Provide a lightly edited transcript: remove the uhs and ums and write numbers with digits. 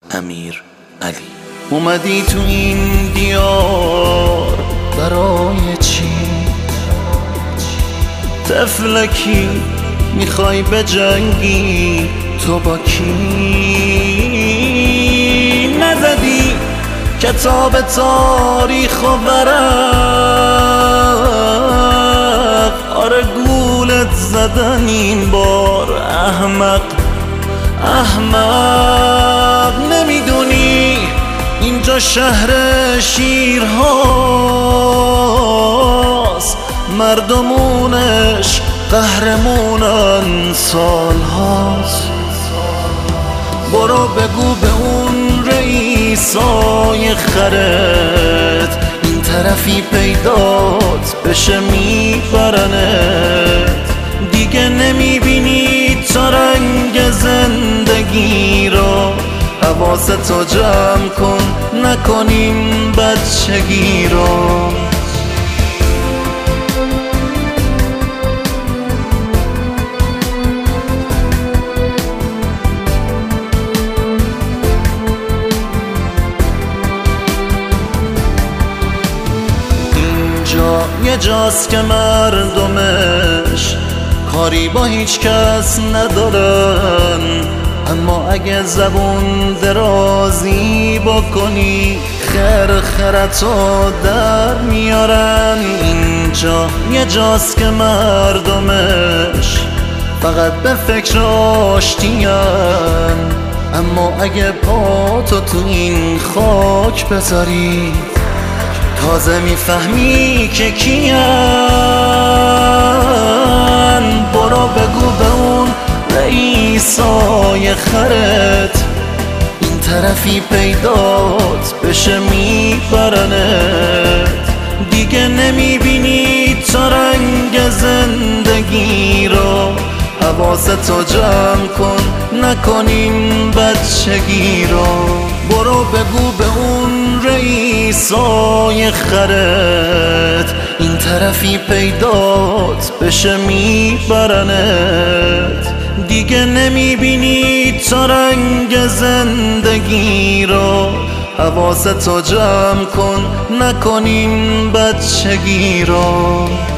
امیر علی. اومدی تو این دیار برای چی؟ طفلکی میخوای بجنگی تو با کی؟ نزدی کتاب تاریخ و ورق، آره گولت زدن این بار احمق. نمیدونی اینجا شهر شیرهاست، مردمونش قهرمونن سالهاست. برو بگو به اون رئیسای خرت این طرفی پیدات بشه میبرنت. دیگه نمیبینی تا رنگ زندگی رو، حواستو جمع کن نکنیم بچگی رو. اینجا یه جاست که مردمش کاری با هیچ کس ندارن، اما اگه زبون درازی بکنی خرخرتو در میارن. اینجا یه جاست که مردمش فقط به فکر آشتین، اما اگه پاتو تو این خاک بذاری تازه میفهمی که کین. برو بگو به اون رئیسای خرت این طرفی پیدات بشه میبرنت. دیگه نمیبینی تا رنگ زندگی رو، حواستو جمع کن نکنیم بچگی رو. برو بگو به اون رئیسای خرت این طرفی پیدات بشه میبرنت. دیگه نمیبینی تا رنگ زندگی رو، حواستو جمع کن نکنیم بچگی رو.